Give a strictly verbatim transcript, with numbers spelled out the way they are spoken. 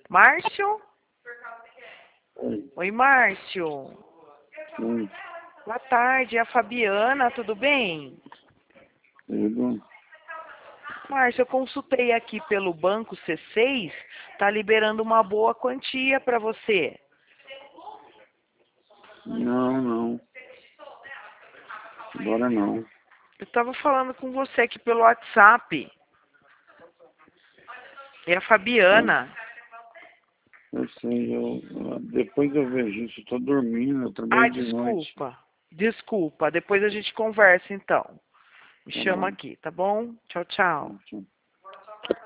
Márcio? Oi. Oi, Márcio. Oi. Boa tarde, é a Fabiana, tudo bem? Tudo. Márcio, eu consultei aqui pelo banco C seis, tá liberando uma boa quantia para você. Não, não. Agora não. Eu estava falando com você aqui pelo WhatsApp. É a Fabiana. Eu sei, eu, eu- depois eu vejo isso, eu tô dormindo, eu Ah, trabalho de noite. desculpa. Desculpa, depois a gente conversa então. Me Tá chama bom. aqui, tá bom? Tchau, tchau. Tchau.